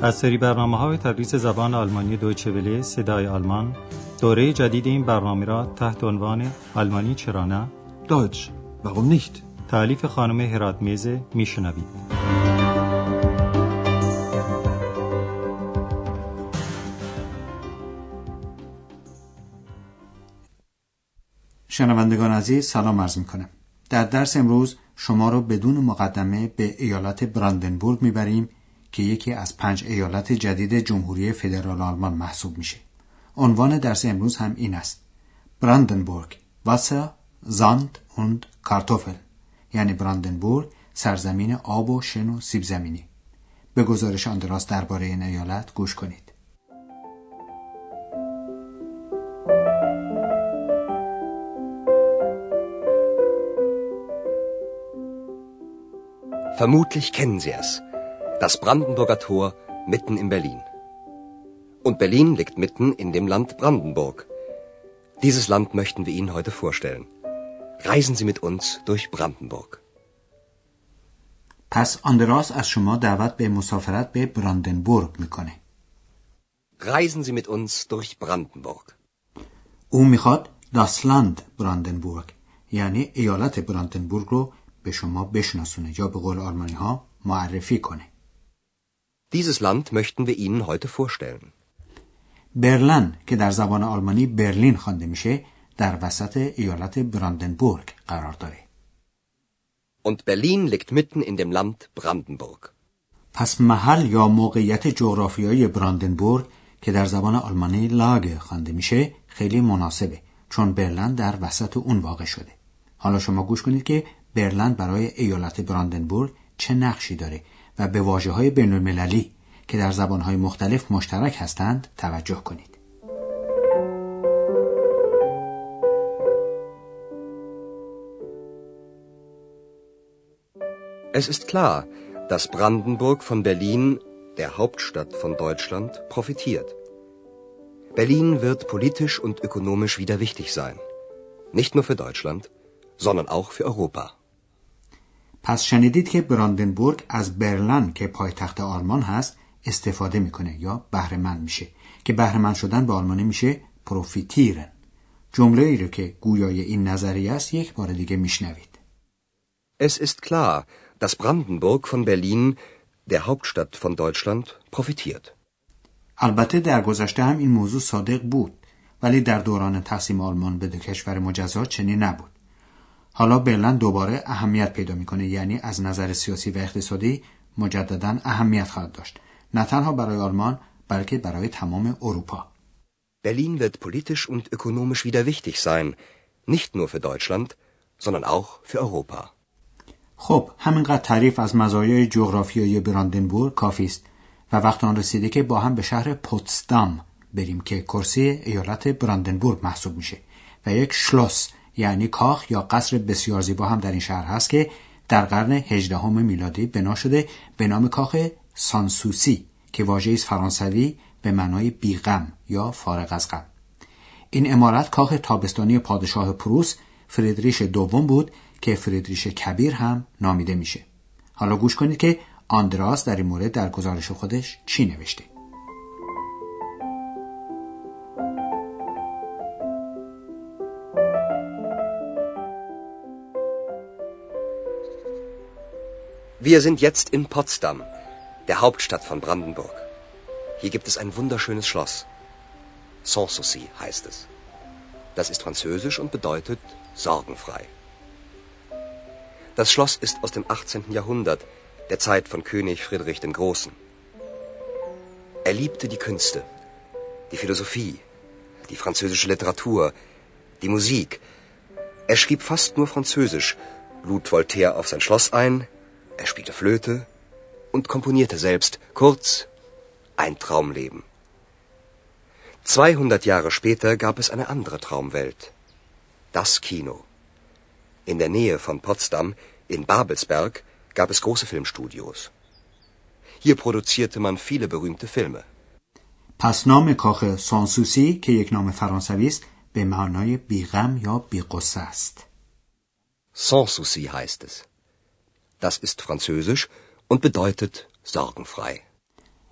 از سری برنامه‌های تدریس زبان آلمانی دویچه وله صدای آلمان، دوره جدید این برنامه را تحت عنوان آلمانی چرا نه؟ Deutsch, warum nicht? تألیف خانم هراتمیز میشنوید. شنوندگان عزیز سلام عرض می‌کنم. در درس امروز شما را بدون مقدمه به ایالت براندنبورگ میبریم که یکی از 5 ایالت جدید جمهوری فدرال آلمان محسوب میشه. عنوان درس امروز هم این است: براندنبورگ، واسر، زاند und کارتوفل، یعنی براندنبورگ، سرزمین آب و شن و سیب زمینی. به گزارش آندراس درباره این ایالت گوش کنید. Vermutlich kennen Sie es, das Brandenburger Tor mitten in Berlin. Und Berlin liegt mitten in dem Land Brandenburg. Dieses Land möchten wir Ihnen heute vorstellen. Reisen Sie mit uns durch Brandenburg. پس آندراس از شما دعوت به مسافرت به براندنبورگ میکنه. Reisen Sie mit uns durch Brandenburg. او میخواد das Land براندنبورگ، یعنی ایالت براندنبورگ رو به شما بشناسونه یا به قول آلمانی ها معرفی کنه. Dieses Land möchten wir Ihnen heute vorstellen. برلن که در زبان آلمانی برلین خوانده میشه در وسط ایالت براندنبورگ قرار داره. Und Berlin liegt mitten in dem Land Brandenburg. پس محل یا موقعیت جغرافیایی براندنبورگ که در زبان آلمانی لاگ خوانده میشه خیلی مناسبه، چون برلن در وسط اون واقع شده. حالا شما گوش کنید که برلن برای ایالت براندنبورگ چه نقشی داره و به واژه‌های بین‌المللی که در زبان‌های مختلف مشترک هستند توجه کنید. Es ist klar, dass Brandenburg von Berlin, der Hauptstadt von Deutschland, profitiert. Berlin wird politisch und ökonomisch wieder wichtig sein. Nicht nur für Deutschland, sondern auch für Europa. پس شنیدید که براندنبورگ از برلن که پایتخت آلمان هست استفاده میکنه یا بهره مند میشه که بهره مند شدن به آلمانی میشه پروفیتیرن. جمله ای رو که گویای این نظریه است یک بار دیگه میشنوید. Es ist klar, dass Brandenburg von Berlin, der Hauptstadt von Deutschland, profitiert. البته در گذشته هم این موضوع صادق بود، ولی در دوران تقسیم آلمان به 2 کشور مجزا چنین نبود. حالا برلن دوباره اهمیت پیدا میکنه، یعنی از نظر سیاسی و اقتصادی مجددا اهمیت خواهد داشت، نه تنها برای آلمان بلکه برای تمام اروپا. Berlin wird politisch und ökonomisch wieder wichtig sein, nicht nur für Deutschland, sondern auch für Europa. خب همینقدر تعریف از مزایای جغرافیایی براندنبورگ کافی است و وقت آن رسیده که با هم به شهر پوتسدام بریم که کرسی ایالت براندنبورگ محسوب میشه و یک شلوس یعنی کاخ یا قصر بسیار زیبا هم در این شهر هست که در قرن 18 میلادی بنا شده به نام کاخ سانسوسی که واژه‌ای فرانسوی به معنای بی‌غم یا فارغ از غم. این عمارت کاخ تابستانی پادشاه پروس فریدریش دوم بود که فریدریش کبیر هم نامیده میشه. حالا گوش کنید که آندراس در این مورد در گزارش خودش چی نوشته. Wir sind jetzt in Potsdam, der Hauptstadt von Brandenburg. Hier gibt es ein wunderschönes Schloss. Sanssouci heißt es. Das ist französisch und bedeutet sorgenfrei. Das Schloss ist aus dem 18. Jahrhundert, der Zeit von König Friedrich dem Großen. Er liebte die Künste, die Philosophie, die französische Literatur, die Musik. Er schrieb fast nur Französisch, lud Voltaire auf sein Schloss ein, er spielte Flöte und komponierte selbst. Kurz, ein Traumleben. 200 Jahre später gab es eine andere Traumwelt. Das Kino. In der Nähe von Potsdam, in Babelsberg, gab es große Filmstudios. Hier produzierte man viele berühmte Filme. پس نام کاخ سانسوسی که یک نام فرانسوی است به معنای بی‌غم یا بی‌غصه است. Sanssouci heißt es. Das ist französisch und bedeutet sorgenfrei.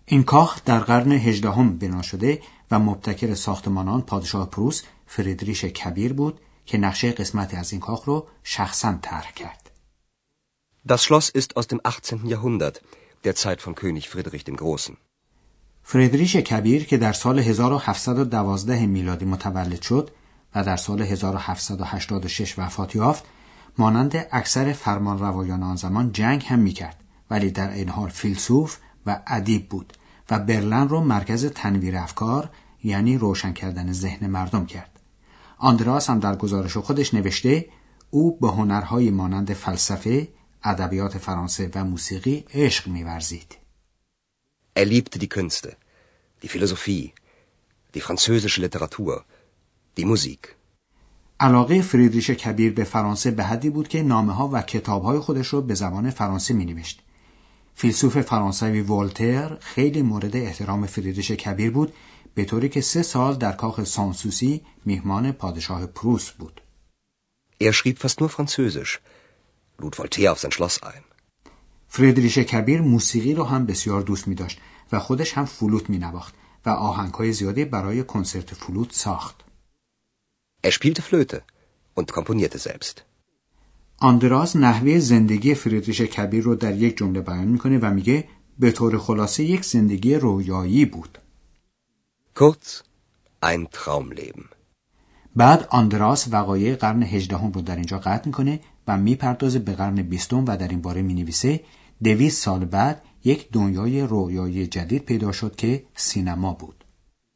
این کاخ در قرن 18 بنا شده و مبتکر ساختمان آن پادشاه پروس فریدریش کبیر بود که نقشه قسمتی از این کاخ رو شخصاً طرح کرد. Das Schloss ist aus dem 18. Jahrhundert, der Zeit von König Friedrich dem Großen. فریدریش کبیر که در سال 1712 میلادی متولد شد و در سال 1786 وفات یافت، مانند اکثر فرمانروایان آن زمان جنگ هم میکرد، ولی در این حال فیلسوف و ادیب بود و برلن رو مرکز تنویر افکار یعنی روشن کردن ذهن مردم کرد. آندراس هم در گزارش خودش نوشته او به هنرهای مانند فلسفه، ادبیات فرانسه و موسیقی عشق می‌ورزید. Er liebte die Künste, die Philosophie, die französische Literatur, die Musik. علاقه فریدریش کبیر به فرانسه به حدی بود که نامه‌ها و کتاب‌های خودش رو به زبان فرانسه می‌نوشت. فیلسوف فرانسوی ولتر خیلی مورد احترام فریدریش کبیر بود، به طوری که 3 سال در کاخ سانسوسی میهمان پادشاه پروس بود. Er schrieb fast nur Französisch, lud Voltaire auf sein Schloss ein. فریدریش کبیر موسیقی رو هم بسیار دوست می داشت و خودش هم فلوت می نواخت و آهنگ‌های زیادی برای کنسرت فلوت ساخت. Er spielte Flöte und komponierte selbst. آندراس نحوه زندگی فریدریش کبیر رو در یک جمله بیان میکنه و میگه به طور خلاصه یک زندگی رویایی بود. Kurz, ein Traumleben. بعد آندراس وقایع قرن 18 رو در اینجا قطع میکنه و میپردازه به قرن 20 و در این باره مینویسه 200 سال بعد یک دنیای رویایی جدید پیدا شد که سینما بود.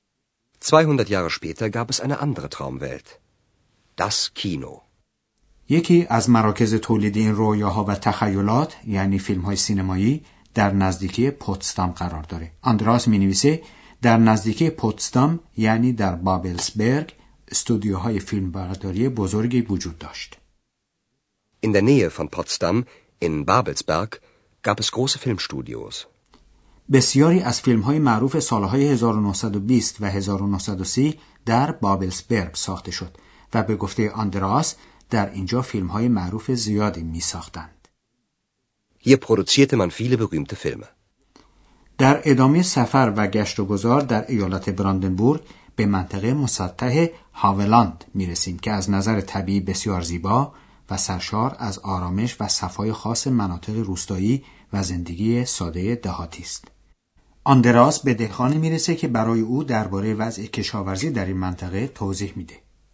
200 Jahre später gab es eine andere Traumwelt. Das Kino. یکی از مراکز تولید این رویاها و تخیلات یعنی فیلم‌های سینمایی در نزدیکی پوتسدام قرار داره. آندراس می‌نویسه در نزدیکی پوتسدام یعنی در بابلسبرگ استودیوهای فیلمبرداری بزرگی وجود داشت. In der Nähe von Potsdam in Babelsberg gab es große Filmstudios. بسیاری از فیلم‌های معروف سالهای 1920 و 1930 در بابلسبرگ ساخته شد و به گفته آندراس در اینجا فیلم‌های معروف زیادی می‌ساختند. Hier produzierte man viele berühmte Filme. در ادامه سفر و گشت و گذار در ایالت براندنبورگ به منطقه مسطح هاولاند می‌رسیم که از نظر طبیعی بسیار زیبا و سرشار از آرامش و صفای خاص مناطق روستایی و زندگی ساده دهاتی است. آندراس به دهقانی می‌رسه که برای او درباره وضع کشاورزی در این منطقه توضیح میده.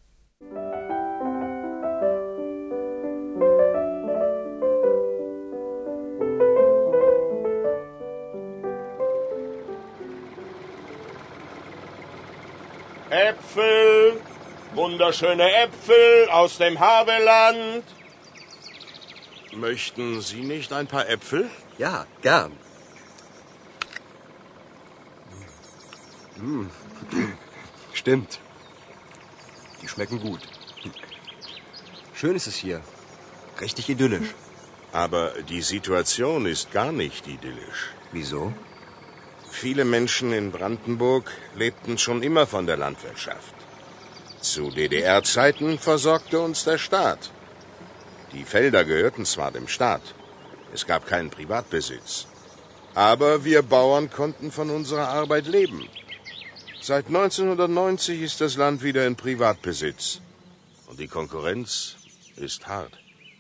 Äpfel, wunderschöne Äpfel aus dem Havelland. Möchten Sie nicht ein paar Äpfel? Ja, gern. Stimmt. Die schmecken gut. Schön ist es hier. Richtig idyllisch. Aber die Situation ist gar nicht idyllisch. Wieso? Viele Menschen in Brandenburg lebten schon immer von der Landwirtschaft. Zu DDR-Zeiten versorgte uns der Staat. Die Felder gehörten zwar dem Staat, es gab keinen Privatbesitz. Aber wir Bauern konnten von unserer Arbeit leben. Seit 1990 ist das Land wieder in Privatbesitz. Und die Konkurrenz ist hart.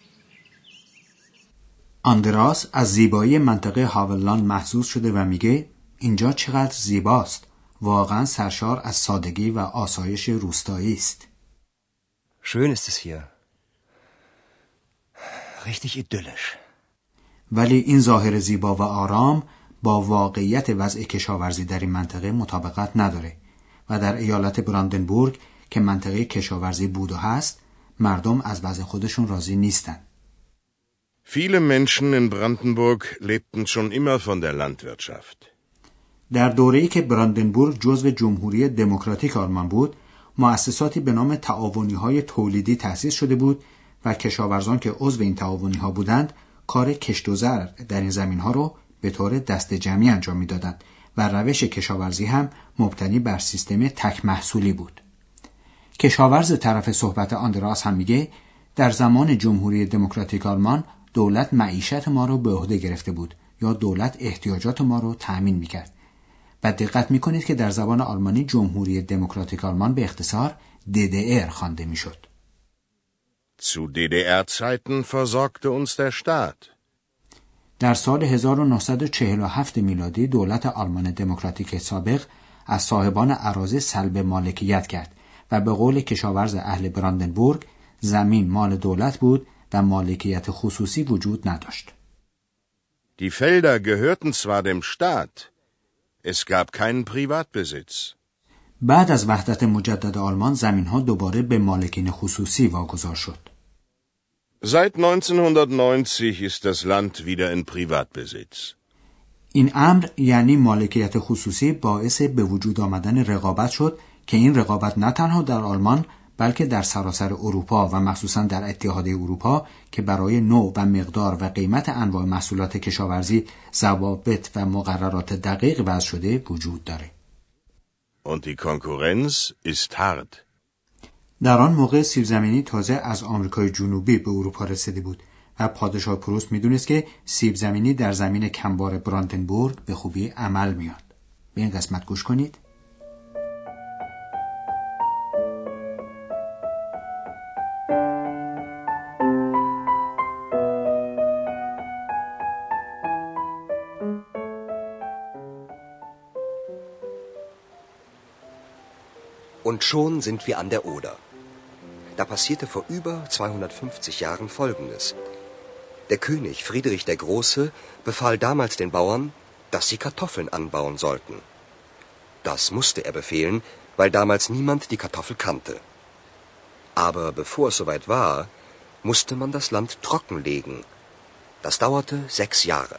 آندراس از زیبایی منطقه هاولند محظوظ شده و میگه اینجا چقدر زیباست. واقعا سرشار از سادگی و آسایش روستایی است. Schön ist es hier. Richtig idyllisch. ولی این ظاهر زیبا و آرام با واقعیت وضع کشاورزی در این منطقه مطابقت نداره و در ایالت براندنبورگ که منطقه کشاورزی بود و هست مردم از وضع خودشون راضی نیستن. Viele Menschen in Brandenburg lebten schon immer von der Landwirtschaft. در دوره‌ای که براندنبورگ جزو جمهوری دموکراتیک آلمان بود، مؤسساتی به نام تعاونی‌های تولیدی تأسیس شده بود و کشاورزان که عضو این تعاونی‌ها بودند، کار کشت و زرع در این زمین‌ها رو به طور دست جمعی انجام می‌دادند و روش کشاورزی هم مبتنی بر سیستم تک محصولی بود. کشاورز طرف صحبت آندراس هم میگه در زمان جمهوری دموکراتیک آلمان دولت معیشت ما رو به عهده گرفته بود یا دولت احتیاجات ما رو تأمین می‌کرد و دقت میکنید که در زبان آلمانی جمهوری دموکراتیک آلمان به اختصار DDR خوانده میشد. Zu DDR-Zeiten versorgte uns der Staat. در سال 1947 میلادی دولت آلمان دموکراتیک سابق از صاحبان اراضی سلب مالکیت کرد و به قول کشاورز اهل براندنبورگ زمین مال دولت بود و مالکیت خصوصی وجود نداشت. Die Felder gehörten zwar dem Staat, es gab keinen Privatbesitz. بعد از وحدت مجدد آلمان زمین‌ها دوباره به مالکین خصوصی واگذار شد. Seit 1990 ist das Land wieder in Privatbesitz. این امر یعنی مالکیت خصوصی باعث به وجود آمدن رقابت شد که این رقابت نه تنها در آلمان بلکه در سراسر اروپا و مخصوصا در اتحادیه اروپا که برای نوع و مقدار و قیمت انواع محصولات کشاورزی ضوابط و مقررات دقیق وضع شده وجود داره. Und die Konkurrenz ist hart. در آن موقع سیب زمینی تازه از آمریکای جنوبی به اروپا رسیده بود و پادشاه پروست میدونست که سیب زمینی در زمین کمبار براندنبورگ به خوبی عمل میاد. به این قسمت گوش کنید. Und schon sind wir an der Oder. Da passierte vor über 250 Jahren Folgendes. Der König Friedrich der Große befahl damals den Bauern, dass sie Kartoffeln anbauen sollten. Das musste er befehlen, weil damals niemand die Kartoffel kannte. Aber bevor es soweit war, musste man das Land trockenlegen. Das dauerte 6 Jahre.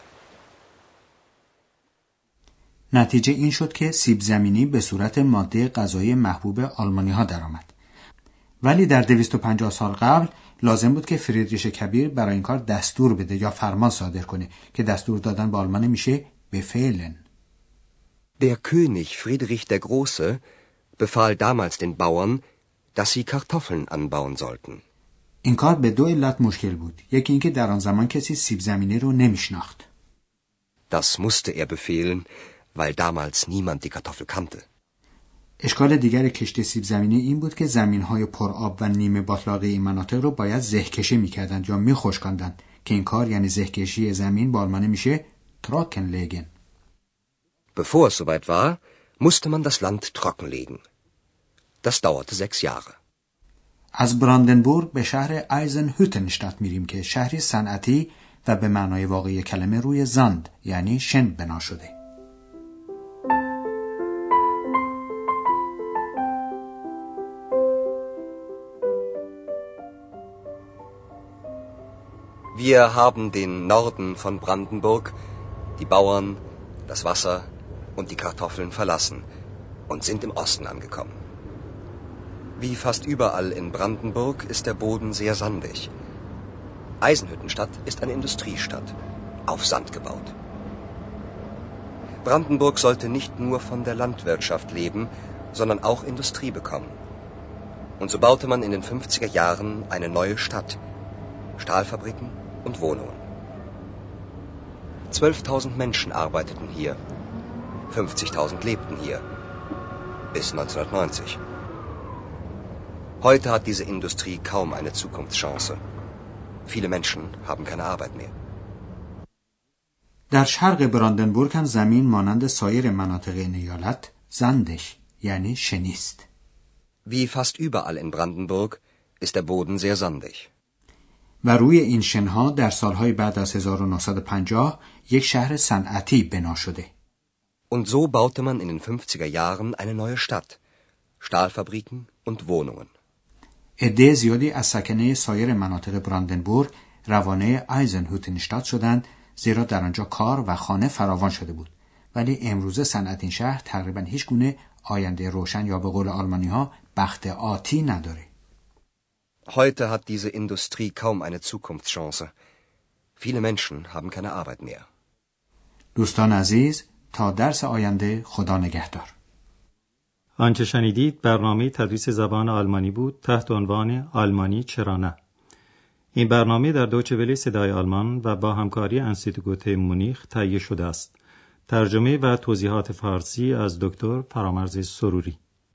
نتیجه این شد که سیب زمینی به صورت ماده غذایی محبوب آلمانی ها درآمد. ولی در 250 سال قبل لازم بود که فریدریش کبیر برای این کار دستور بده یا فرمان صادر کنه که دستور دادن به آلمان میشه بفehlen. Der König Friedrich der Große befahl damals den Bauern, dass sie Kartoffeln anbauen sollten. این کار به دو علت مشکل بود. یکی اینکه در آن زمان کسی سیب زمینی رو نمیشناخت. Das musste er befehlen, weil damals niemand die Kartoffel kannte. اشکال دیگر کشت سیب زمینی این بود که زمین‌های پرآب و نیمه باتلاقی این مناطق رو باید زهکشی می‌کردند یا می‌خشکاندند که این کار یعنی زهکشی زمین با آلمانی میشه trockenlegen. Bevor es soweit war, musste man das Land trockenlegen. Das dauerte 6 Jahre. از براندنبورگ به شهر ایزنهوتنشتات میریم که شهری صنعتی و به معنای واقعی کلمه روی زاند یعنی شن بنا شده. Wir haben den Norden von Brandenburg, die Bauern, das Wasser und die Kartoffeln verlassen und sind im Osten angekommen. Wie fast überall in Brandenburg ist der Boden sehr sandig. Eisenhüttenstadt ist eine Industriestadt, auf Sand gebaut. Brandenburg sollte nicht nur von der Landwirtschaft leben, sondern auch Industrie bekommen. Und so baute man in den 50er Jahren eine neue Stadt, Stahlfabriken und Wohnungen. 12.000 Menschen arbeiteten hier. 50.000 lebten hier. Bis 1990. Heute hat diese Industrie kaum eine Zukunftschance. Viele Menschen haben keine Arbeit mehr. در شرق براندنبورگ هم زمین مانند سایر مناطق این ایالت زندش یعنی شنیست. Wie fast überall in Brandenburg ist der Boden sehr sandig. و روی این شنها در سالهای بعد از 1950 یک شهر صنعتی بنا شده. Und so baute man in den 50er Jahren eine neue Stadt, Stahlfabriken und Wohnungen. عده زیادی از سکنه سایر مناطق براندنبورگ روانه ایزنهوتنشتات شدند زیرا در آنجا کار و خانه فراوان شده بود. ولی امروزه صنعت این شهر تقریبا هیچ گونه آینده روشن یا به قول آلمانی ها بخت آتی نداره. Heute hat diese Industrie kaum eine Zukunftschance. Viele Menschen haben keine Arbeit mehr. دوستان عزیز، تا درس آینده خدا نگهدار. آنچه شنیدید برنامه تدریس زبان آلمانی بود تحت عنوان آلمانی چرا نه. این برنامه در دویچه وله صدای آلمان و با همکاری انستیتوت گوته مونیخ تهیه شده است. ترجمه و توضیحات فارسی از دکتر فرامرز سروری.